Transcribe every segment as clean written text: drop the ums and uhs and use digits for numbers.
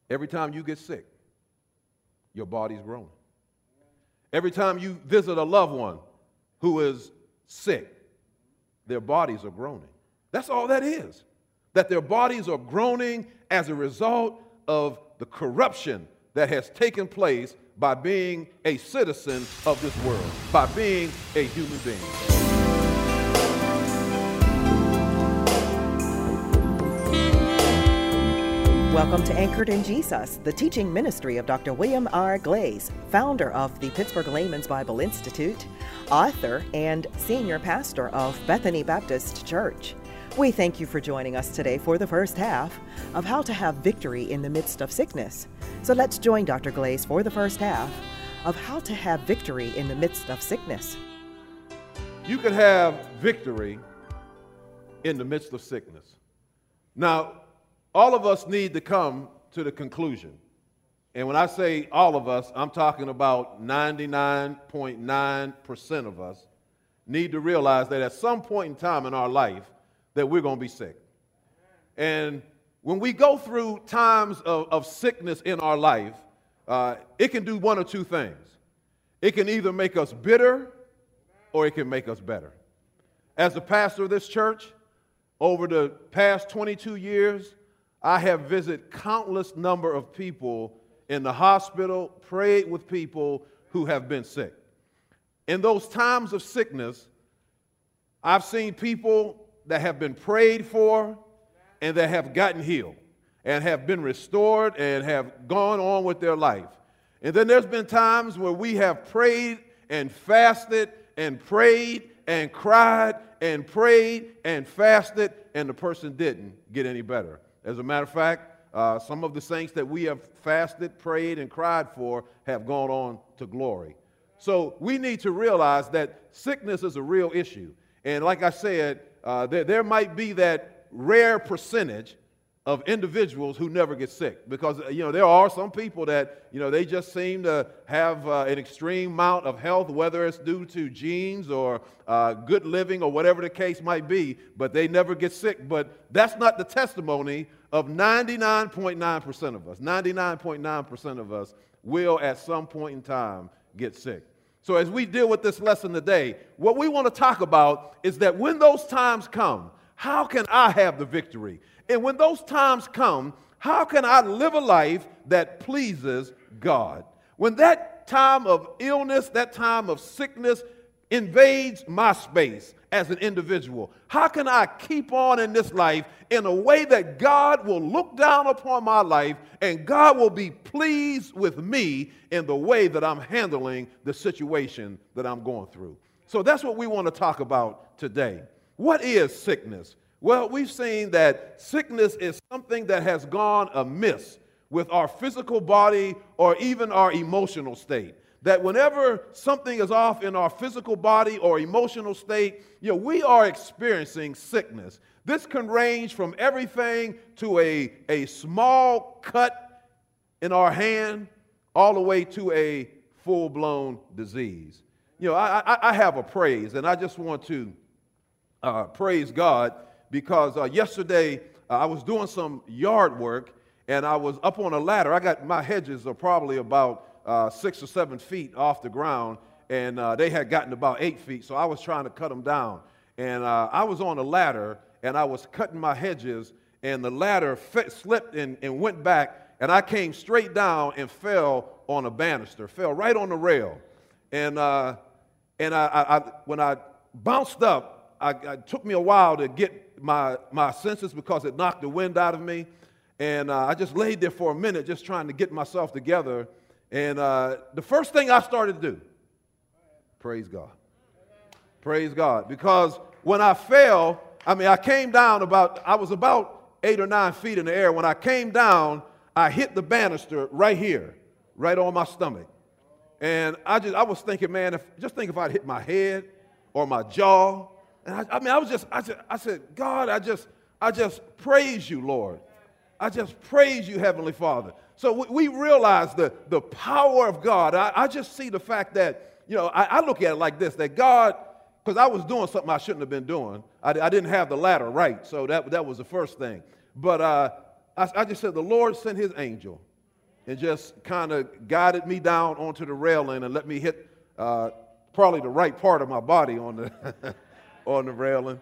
Every time you get sick, your body's growing. Every time you visit a loved one who is sick, their bodies are groaning. That's all that is. That their bodies are groaning as a result of the corruption that has taken place by being a citizen of this world, by being a human being. Welcome to Anchored in Jesus, the teaching ministry of Dr. William R. Glaze, founder of the Pittsburgh Layman's Bible Institute, author, and senior pastor of Bethany Baptist Church. We thank you for joining us today for the first half of How to Have Victory in the Midst of Sickness. So let's join Dr. Glaze for the first half of How to Have Victory in the Midst of Sickness. You can have victory in the midst of sickness. Now, all of us need to come to the conclusion. And when I say all of us, I'm talking about 99.9% of us need to realize that at some point in time in our life that we're going to be sick. And when we go through times of sickness in our life, it can do one or two things. It can either make us bitter or it can make us better. As a pastor of this church, over the past 22 years, I have visited countless number of people in the hospital, prayed with people who have been sick. In those times of sickness, I've seen people that have been prayed for and that have gotten healed and have been restored and have gone on with their life. And then there's been times where we have prayed and fasted and prayed and cried and prayed and fasted, and the person didn't get any better. As a matter of fact, some of the saints that we have fasted, prayed, and cried for have gone on to glory. So we need to realize that sickness is a real issue. And like I said, there might be that rare percentage of individuals who never get sick, because there are some people that they just seem to have an extreme amount of health, whether it's due to genes or good living or whatever the case might be, but they never get sick. But that's not the testimony of 99.9% of us. 99.9% of us will at some point in time get sick. So as we deal with this lesson today, what we want to talk about is that when those times come, how can I have the victory? And when those times come, how can I live a life that pleases God? When that time of illness, that time of sickness invades my space as an individual, how can I keep on in this life in a way that God will look down upon my life and God will be pleased with me in the way that I'm handling the situation that I'm going through? So that's what we want to talk about today. What is sickness? Well, we've seen that sickness is something that has gone amiss with our physical body or even our emotional state. That whenever something is off in our physical body or emotional state, we are experiencing sickness. This can range from everything to a small cut in our hand all the way to a full-blown disease. I have a praise, and I just want to praise God because yesterday I was doing some yard work and I was up on a ladder. My hedges are probably about 6 or 7 feet off the ground, and they had gotten about 8 feet, so I was trying to cut them down. And I was on a ladder and I was cutting my hedges, and the ladder slipped and went back, and I came straight down and fell on a banister, fell right on the rail. And when I bounced up, it took me a while to get my senses because it knocked the wind out of me. And I just laid there for a minute just trying to get myself together. And the first thing I started to do, praise God. Praise God. Because when I fell, I came down I was about 8 or 9 feet in the air. When I came down, I hit the banister right here, right on my stomach. And I was thinking, man, if I'd hit my head or my jaw. And I said, God, I just praise you, Lord. I just praise you, Heavenly Father. So we realize the power of God. I just see the fact that, I look at it like this, that God, because I was doing something I shouldn't have been doing. I didn't have the ladder right, so that was the first thing. But I just said, the Lord sent his angel and just kind of guided me down onto the railing and let me hit probably the right part of my body on the on the railing,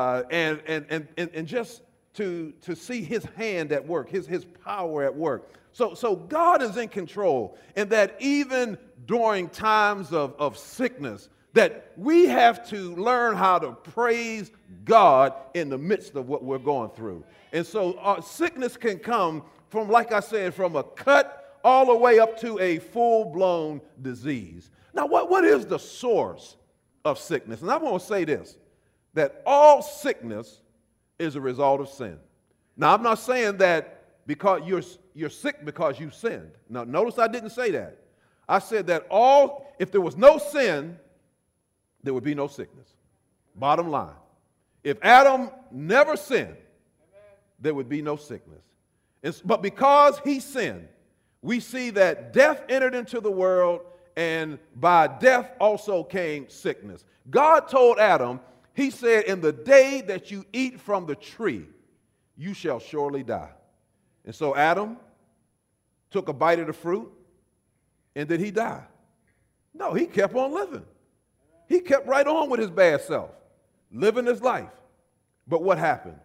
and just to see his hand at work, his power at work. So God is in control, and that even during times of sickness, that we have to learn how to praise God in the midst of what we're going through. And so sickness can come from, like I said, from a cut all the way up to a full-blown disease. Now, what is the source of sickness? And I want to say this, that all sickness is a result of sin. Now, I'm not saying that because you're sick because you sinned. Now, notice I didn't say that. I said that if there was no sin, there would be no sickness. Bottom line. If Adam never sinned, there would be no sickness. But because he sinned, we see that death entered into the world, and by death also came sickness. God told Adam, he said, in the day that you eat from the tree, you shall surely die. And so Adam took a bite of the fruit, and did he die? No, he kept on living. He kept right on with his bad self, living his life. But what happened?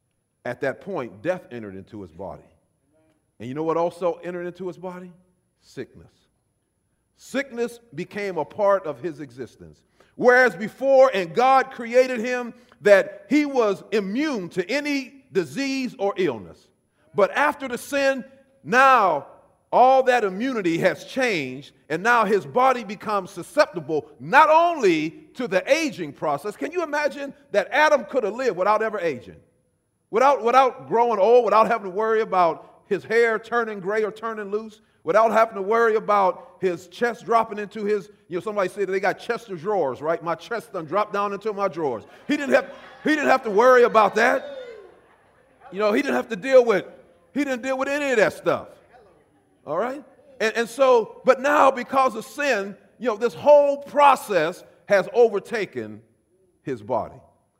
At that point, death entered into his body. And you know what also entered into his body? Sickness. Sickness became a part of his existence. Whereas before, and God created him, that he was immune to any disease or illness. But after the sin, now all that immunity has changed, and now his body becomes susceptible not only to the aging process. Can you imagine that Adam could have lived without ever aging? Without growing old, without having to worry about his hair turning gray or turning loose, without having to worry about his chest dropping into his, somebody said that they got chest of drawers, right? My chest done dropped down into my drawers. He didn't have to worry about that. He didn't deal with any of that stuff. All right? And so, but now because of sin, this whole process has overtaken his body.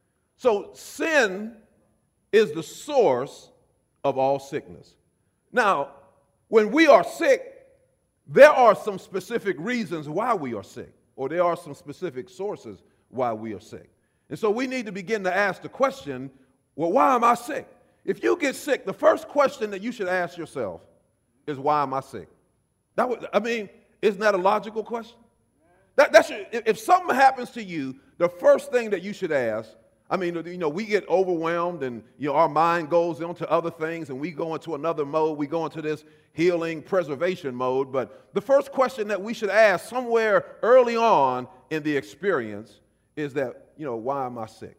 So sin is the source of all sickness. Now, when we are sick, there are some specific reasons why we are sick, or there are some specific sources why we are sick. And so we need to begin to ask the question, well, why am I sick? If you get sick, the first question that you should ask yourself is, why am I sick? Isn't that a logical question? If something happens to you, the first thing that you should ask, we get overwhelmed and, our mind goes into other things and we go into another mode. We go into this healing preservation mode. But the first question that we should ask somewhere early on in the experience is that, why am I sick?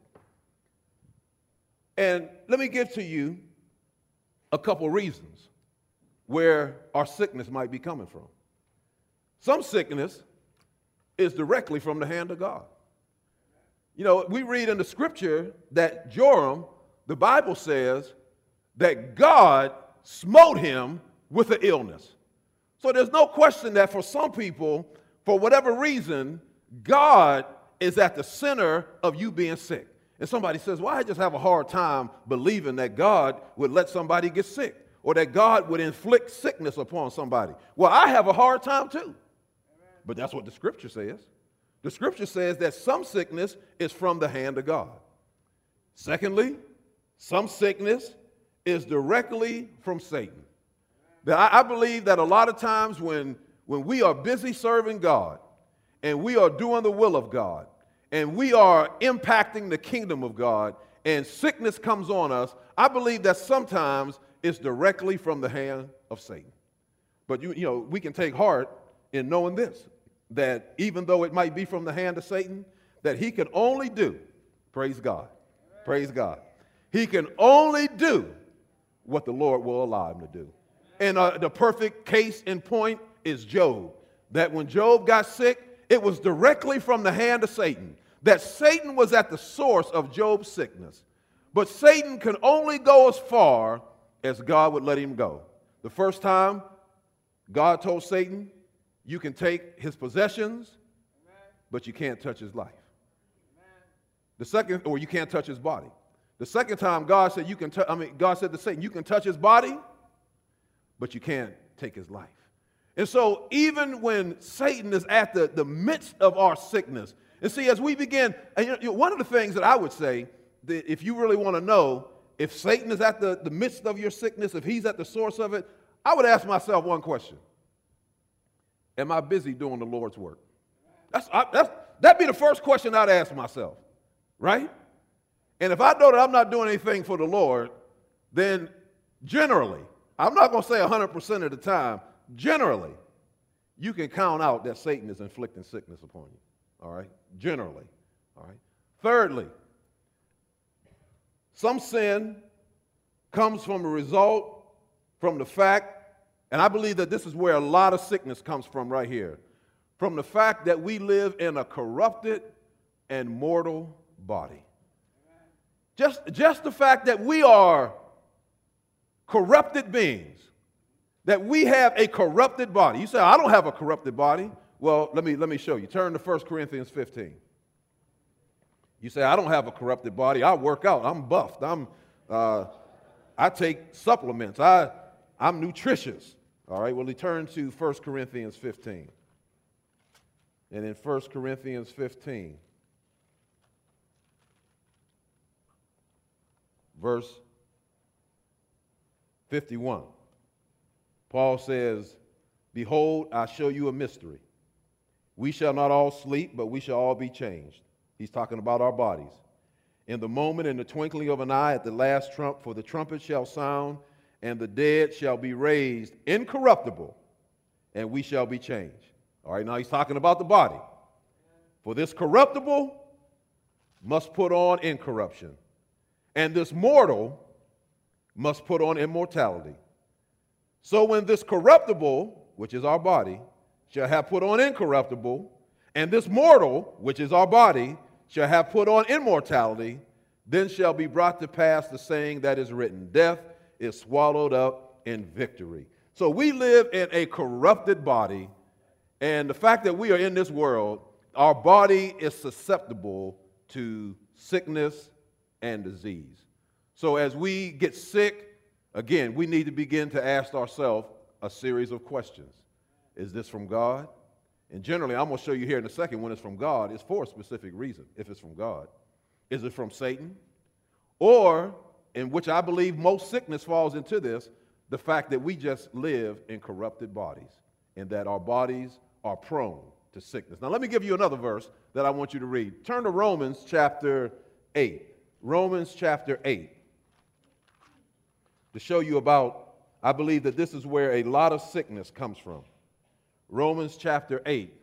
And let me give to you a couple reasons where our sickness might be coming from. Some sickness is directly from the hand of God. We read in the scripture that Joram, the Bible says, that God smote him with an illness. So there's no question that for some people, for whatever reason, God is at the center of you being sick. And somebody says, well, I just have a hard time believing that God would let somebody get sick or that God would inflict sickness upon somebody. Well, I have a hard time too. But that's what the scripture says. The scripture says that some sickness is from the hand of God. Secondly, some sickness is directly from Satan. I believe that a lot of times when we are busy serving God and we are doing the will of God and we are impacting the kingdom of God and sickness comes on us, I believe that sometimes it's directly from the hand of Satan. But we can take heart in knowing this, that even though it might be from the hand of Satan, that he can only do, praise God, he can only do what the Lord will allow him to do. And the perfect case in point is Job, that when Job got sick, it was directly from the hand of Satan, that Satan was at the source of Job's sickness. But Satan can only go as far as God would let him go. The first time, God told Satan, you can take his possessions, but you can't touch his life. The second, or you can't touch his body. The second time, God said God said to Satan, you can touch his body, but you can't take his life. And so even when Satan is at the midst of our sickness, and see, as we begin, and one of the things that I would say, that if you really want to know if Satan is at the midst of your sickness, if he's at the source of it, I would ask myself one question. Am I busy doing the Lord's work? That'd be the first question I'd ask myself, right? And if I know that I'm not doing anything for the Lord, then generally, I'm not going to say 100% of the time, generally, you can count out that Satan is inflicting sickness upon you, all right? Generally, all right? Thirdly, some sin comes from a result from the fact, and I believe that this is where a lot of sickness comes from right here, from the fact that we live in a corrupted and mortal body. Just the fact that we are corrupted beings, that we have a corrupted body. You say, I don't have a corrupted body. Well, let me show you. Turn to 1 Corinthians 15. You say, I don't have a corrupted body. I work out. I'm buffed. I take supplements. I'm nutritious. All right, well, he turned to 1 Corinthians 15. And in 1 Corinthians 15, verse 51, Paul says, behold, I show you a mystery. We shall not all sleep, but we shall all be changed. He's talking about our bodies. In the moment, in the twinkling of an eye, at the last trump, for the trumpet shall sound, and the dead shall be raised incorruptible, and we shall be changed. All right, now he's talking about the body. For this corruptible must put on incorruption, and this mortal must put on immortality. So when this corruptible, which is our body, shall have put on incorruptible, and this mortal, which is our body, shall have put on immortality, then shall be brought to pass the saying that is written, death is swallowed up in victory. So we live in a corrupted body, and the fact that we are in this world, our body is susceptible to sickness and disease. So as we get sick, again, we need to begin to ask ourselves a series of questions. Is this from God? And generally, I'm going to show you here in a second, when it's from God, it's for a specific reason, if it's from God. Is it from Satan? Or, in which I believe most sickness falls into this, the fact that we just live in corrupted bodies and that our bodies are prone to sickness. Now, let me give you another verse that I want you to read. Turn to Romans chapter 8. Romans chapter 8. To show you about, I believe that this is where a lot of sickness comes from. Romans chapter 8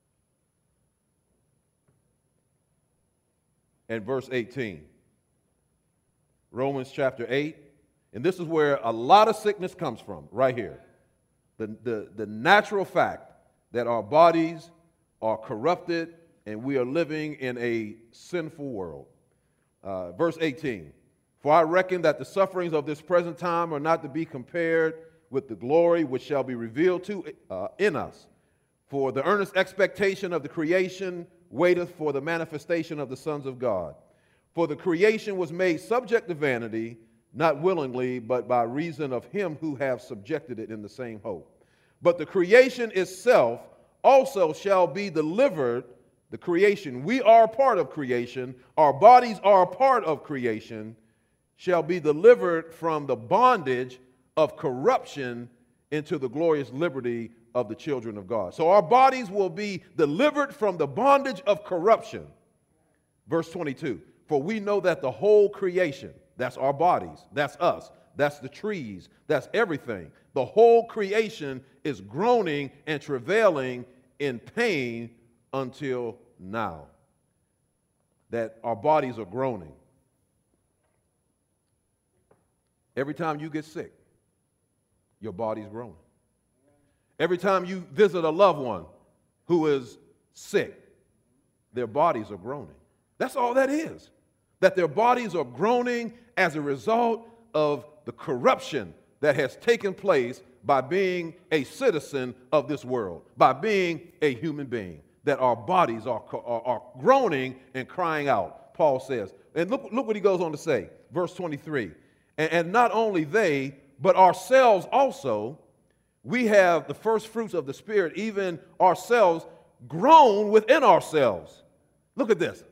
and verse 18. Romans chapter 8, and this is where a lot of sickness comes from, right here. The natural fact that our bodies are corrupted and we are living in a sinful world. Verse 18, for I reckon that the sufferings of this present time are not to be compared with the glory which shall be revealed in us. For the earnest expectation of the creation waiteth for the manifestation of the sons of God. For the creation was made subject to vanity, not willingly, but by reason of him who hath subjected it in the same hope. But the creation itself also shall be delivered, the creation, we are a part of creation, our bodies are a part of creation, shall be delivered from the bondage of corruption into the glorious liberty of the children of God. So our bodies will be delivered from the bondage of corruption. Verse 22, for we know that the whole creation, that's our bodies, that's us, that's the trees, that's everything. The whole creation is groaning and travailing in pain until now. That our bodies are groaning. Every time you get sick, your body's groaning. Every time you visit a loved one who is sick, their bodies are groaning. That's all that is. That their bodies are groaning as a result of the corruption that has taken place by being a citizen of this world, by being a human being, that our bodies are groaning and crying out, Paul says. And look what he goes on to say, verse 23. And not only they, but ourselves also, we have the first fruits of the Spirit, even ourselves, grown within ourselves. Look at this.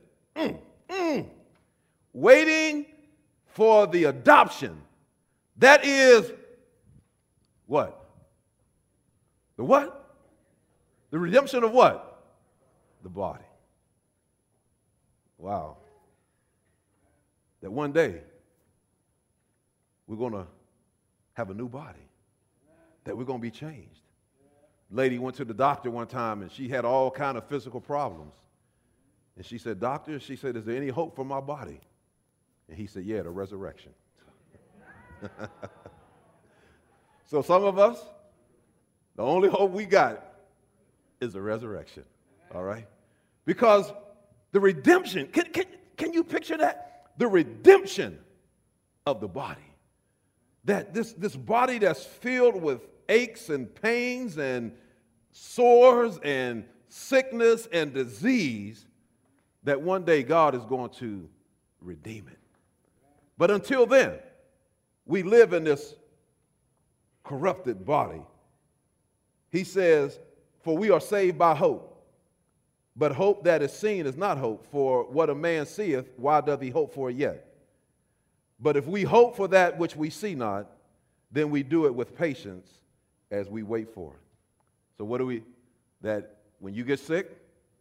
Waiting for the adoption. That is what? The what? The redemption of what? The body. Wow. That one day we're going to have a new body. That we're going to be changed. Lady went to the doctor one time and she had all kind of physical problems. And she said, doctor, she said, is there any hope for my body? And he said, yeah, the resurrection. So some of us, the only hope we got is the resurrection, all right? Because the redemption, can you picture that? The redemption of the body. That this body that's filled with aches and pains and sores and sickness and disease, that one day God is going to redeem it. But until then, we live in this corrupted body. He says, for we are saved by hope. But hope that is seen is not hope. For what a man seeth, why doth he hope for it yet? But if we hope for that which we see not, then we do it with patience as we wait for it. So what do we, that when you get sick,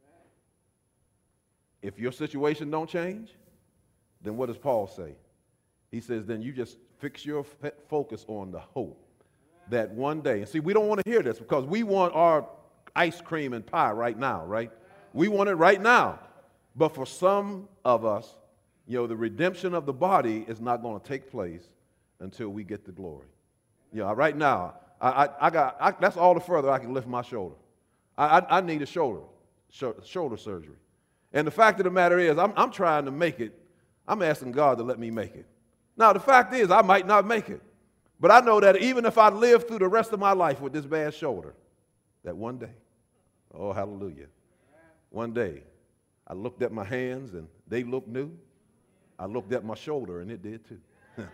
if your situation don't change, then what does Paul say? He says, then you just fix your focus on the hope that one day, and see, we don't want to hear this because we want our ice cream and pie right now, right? We want it right now. But for some of us, you know, the redemption of the body is not going to take place until we get the glory. You know, right now, that's all the further I can lift my shoulder. I need a shoulder surgery. And the fact of the matter is, I'm trying to make it. I'm asking God to let me make it. Now, the fact is, I might not make it. But I know that even if I live through the rest of my life with this bad shoulder, that one day, oh, hallelujah, one day, I looked at my hands and they looked new. I looked at my shoulder and it did too.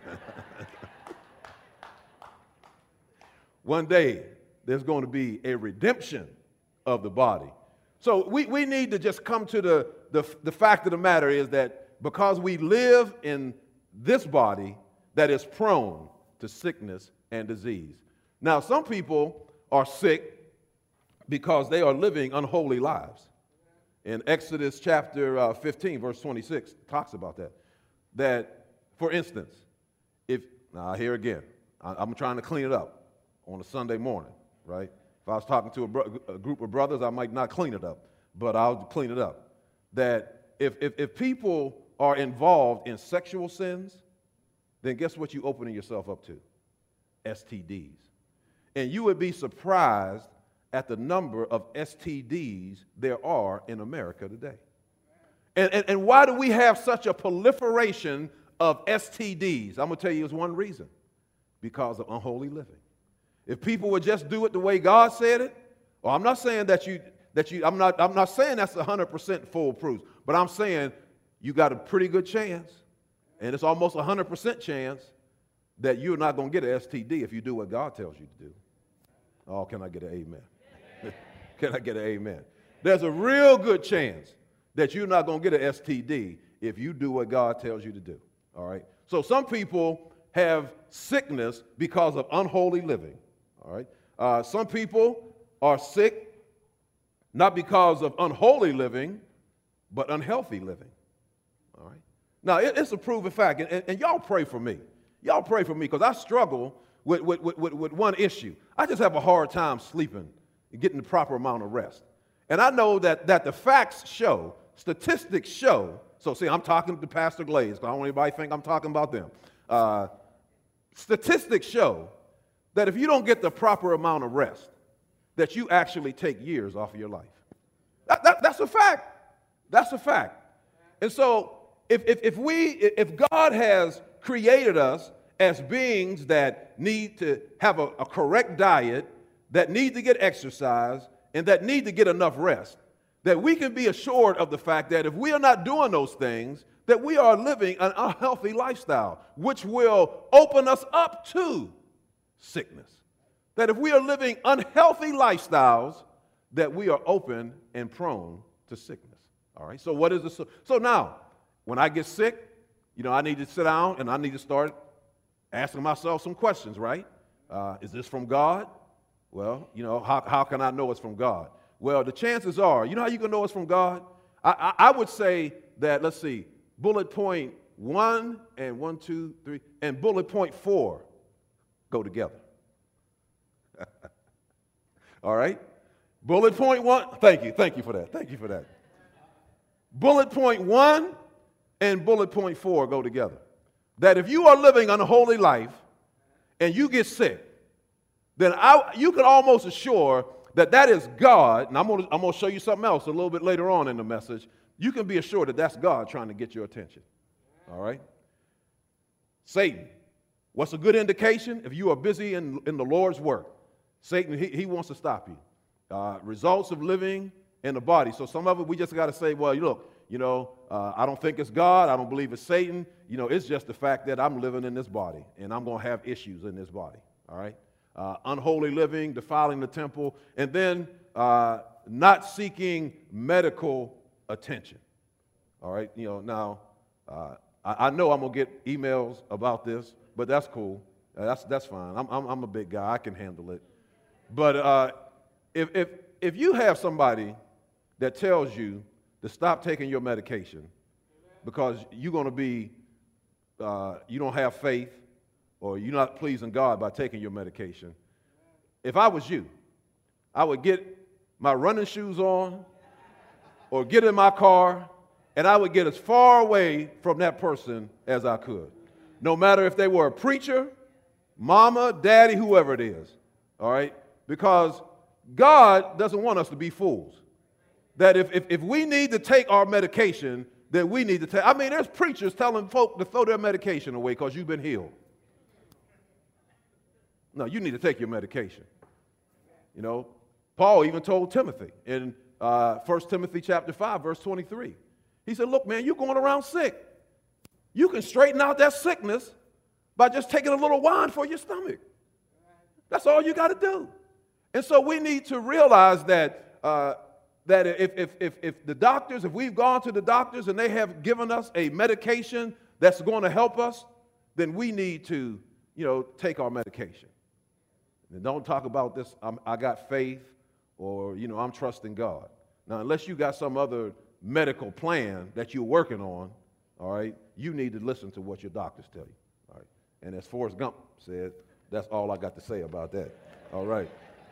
One day, there's going to be a redemption of the body. So we need to just come to the fact of the matter is that because we live in this body that is prone to sickness and disease. Now, some people are sick because they are living unholy lives. In Exodus chapter 15, verse 26, talks about that. That, for instance, now here again, I'm trying to clean it up on a Sunday morning, right? If I was talking to a group of brothers, I might not clean it up, but I'll clean it up. That if people are involved in sexual sins, then guess what you're opening yourself up to? STDs. And you would be surprised at the number of STDs there are in America today. And why do we have such a proliferation of STDs? I'm going to tell you it's one reason. Because of unholy living. If people would just do it the way God said it, or I'm not saying I'm not saying that's 100% foolproof, but I'm saying you got a pretty good chance, and it's almost 100% chance that you're not going to get an STD if you do what God tells you to do. Oh, can I get an amen? Can I get an amen? There's a real good chance that you're not going to get an STD if you do what God tells you to do. All right? So some people have sickness because of unholy living. All right? Some people are sick not because of unholy living, but unhealthy living. All right? Now, it's a proven fact, and y'all pray for me. Y'all pray for me because I struggle with one issue. I just have a hard time sleeping and getting the proper amount of rest. And I know that the facts show, statistics show, so see, I'm talking to Pastor Glaze, because I don't want anybody to think I'm talking about them. Statistics show that if you don't get the proper amount of rest, that you actually take years off of your life. That's a fact. That's a fact. And so if God has created us as beings that need to have a correct diet, that need to get exercise, and that need to get enough rest, that we can be assured of the fact that if we are not doing those things, that we are living an unhealthy lifestyle, which will open us up to sickness. that if we are living unhealthy lifestyles, that we are open and prone to sickness. All right, so what is the so now, when I get sick, I need to sit down and I need to start asking myself some questions, right? Is this from God? Well, how can I know it's from God? Well, the chances are, how you can know it's from God? I would say that, let's see, bullet point 1 and 1, 2, 3, and bullet point 4 go together. All right? Bullet point 1, thank you for that. Bullet point 1 and bullet point 4 go together. That if you are living an unholy life and you get sick, then you can almost assure that is God, and I'm going to show you something else a little bit later on in the message. You can be assured that that's God trying to get your attention. All right? Satan. What's a good indication? If you are busy in the Lord's work, Satan, he wants to stop you. Results of living in the body. So some of it we just got to say, well, look, I don't think it's God. I don't believe it's Satan. It's just the fact that I'm living in this body, and I'm going to have issues in this body. All right? Unholy living, defiling the temple, and then not seeking medical attention. All right? Now, I know I'm going to get emails about this, but that's cool. That's fine. I'm a big guy. I can handle it. But if you have somebody that tells you to stop taking your medication because you're going to be, you don't have faith or you're not pleasing God by taking your medication, if I was you, I would get my running shoes on or get in my car and I would get as far away from that person as I could. No matter if they were a preacher, mama, daddy, whoever it is. All right? Because God doesn't want us to be fools. That if we need to take our medication, then we need to take. I mean, there's preachers telling folk to throw their medication away because you've been healed. No, you need to take your medication. Paul even told Timothy in 1 Timothy chapter 5, verse 23. He said, look, man, you're going around sick. You can straighten out that sickness by just taking a little wine for your stomach. That's all you got to do. And so we need to realize that if the doctors, if we've gone to the doctors and they have given us a medication that's going to help us, then we need to, take our medication. And don't talk about this, I got faith or, I'm trusting God. Now, unless you got some other medical plan that you're working on, all right, you need to listen to what your doctors tell you. All right. And as Forrest Gump said, that's all I got to say about that. All right.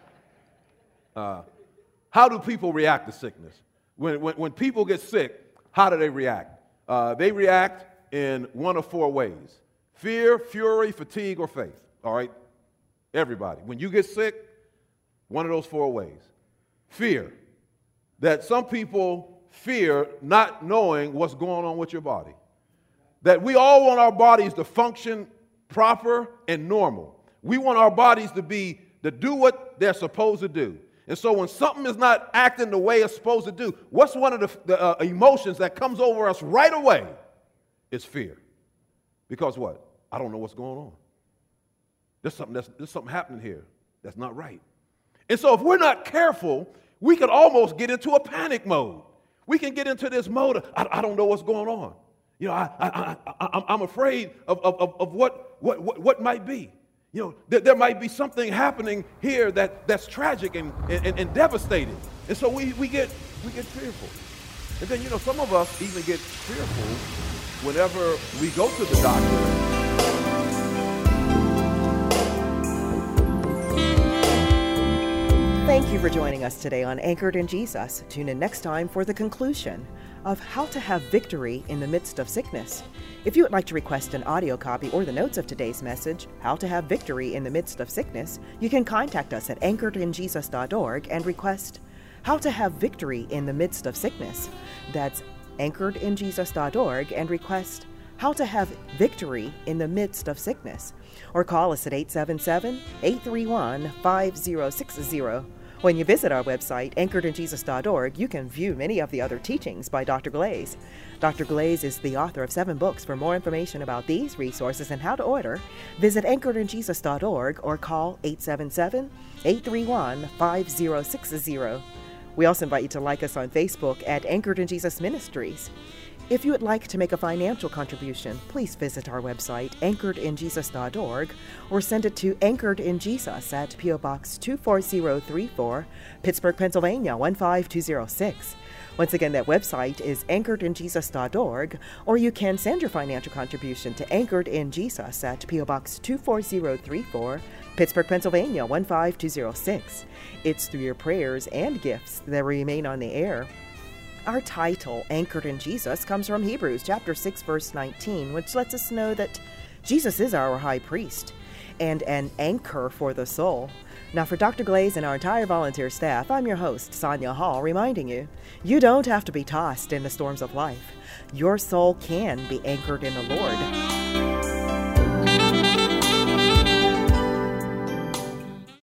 How do people react to sickness? When people get sick, how do they react? They react in one of 4 ways: fear, fury, fatigue, or faith. All right? Everybody. When you get sick, one of those 4 ways. Fear. That some people fear not knowing what's going on with your body. That we all want our bodies to function proper and normal. We want our bodies to do what they're supposed to do. And so when something is not acting the way it's supposed to do, what's one of the emotions that comes over us right away? It's fear. Because what? I don't know what's going on. There's something happening here that's not right. And so if we're not careful, we can almost get into a panic mode. We can get into this mode of, I don't know what's going on. I'm afraid of what might be. There might be something happening here that's tragic and devastating. And so we get fearful. And then, some of us even get fearful whenever we go to the doctor. Thank you for joining us today on Anchored in Jesus. Tune in next time for the conclusion of how to have victory in the midst of sickness. If you would like to request an audio copy or the notes of today's message, How to Have Victory in the Midst of Sickness, you can contact us at anchoredinjesus.org and request How to Have Victory in the Midst of Sickness. That's anchoredinjesus.org and request How to Have Victory in the Midst of Sickness. Or call us at 877-831-5060 When you visit our website, anchoredinjesus.org, you can view many of the other teachings by Dr. Glaze. Dr. Glaze is the author of 7 books. For more information about these resources and how to order, visit anchoredinjesus.org or call 877-831-5060. We also invite you to like us on Facebook at Anchored in Jesus Ministries. If you would like to make a financial contribution, please visit our website, anchoredinjesus.org, or send it to Anchored in Jesus at P.O. Box 24034, Pittsburgh, Pennsylvania 15206. Once again, that website is anchoredinjesus.org, or you can send your financial contribution to Anchored in Jesus at P.O. Box 24034, Pittsburgh, Pennsylvania 15206. It's through your prayers and gifts that remain on the air. Our title, Anchored in Jesus, comes from Hebrews chapter 6, verse 19, which lets us know that Jesus is our high priest and an anchor for the soul. Now, for Dr. Glaze and our entire volunteer staff, I'm your host, Sonia Hall, reminding you, you don't have to be tossed in the storms of life. Your soul can be anchored in the Lord.